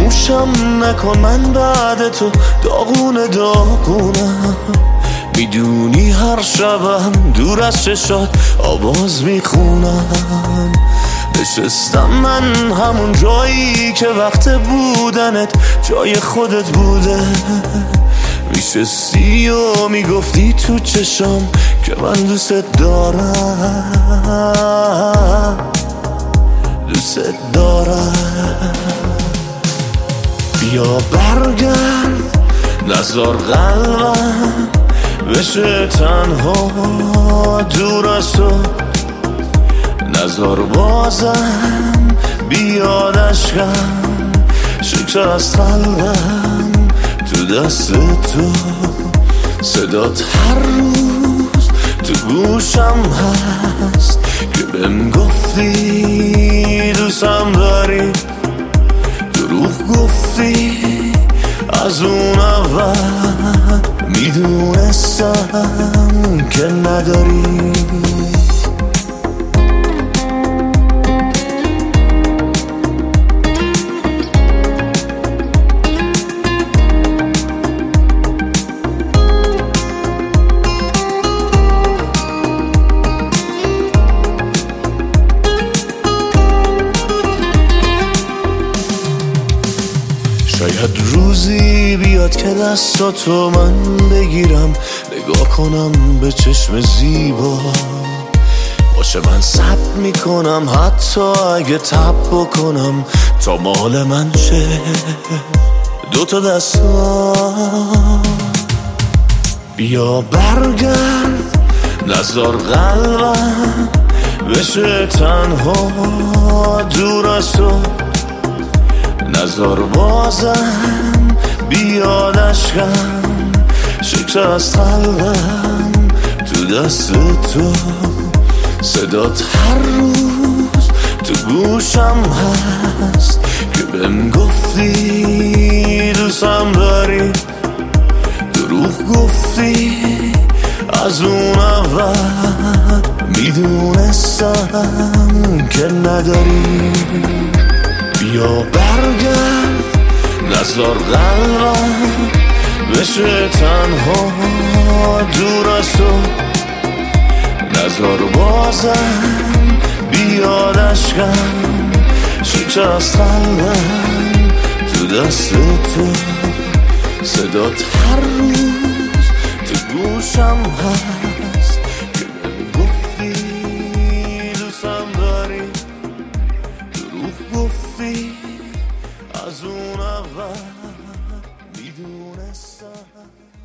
فراموشم نکن، من بعد تو داغونه داغونم. میدونی هر شبم دور از چشات آواز میخونم. نشستم من همون جایی که وقت بودنت جای خودت بوده. میشستی و میگفتی تو چشم که من دوست دارم، دوست دارم. بیا برگرد، نذار قلبم بشه تنها دور از تو. نذار بازم بیاد عشقم، شکست قلبم تو دست تو. صدات هر روز تو گوشم هست که بهم گفتی دوستم داری. دروغ گفتی از اون اول، میدونستم که نداری. شاید روزی بیاد که دستاتو من بگیرم، نگاه کنم به چشم زیبا. باشه من ثبت میکنم حتی اگه تب بکنم تا مال من شه. دوتا دستا بیا برگرد، نذار قلبم بشه تنها دور از تو. نذار بازم بیاد عشقم، شکست قلبم تو دست تو. صدات هر روز تو گوشم هست که بهم گفتی دوستم داری. دروغ گفتی از اون اول، میدونستم که نداری. بیا برگرد، نذار قلبم بشه تنها دور از تو. نذار بازم بیاد عشقم، شکست قلبم تو دست تو. صدات هر روز تو گوشم هست که بهم گفتی دوستم داری. دروغ گفتی از اون اول، میدونستم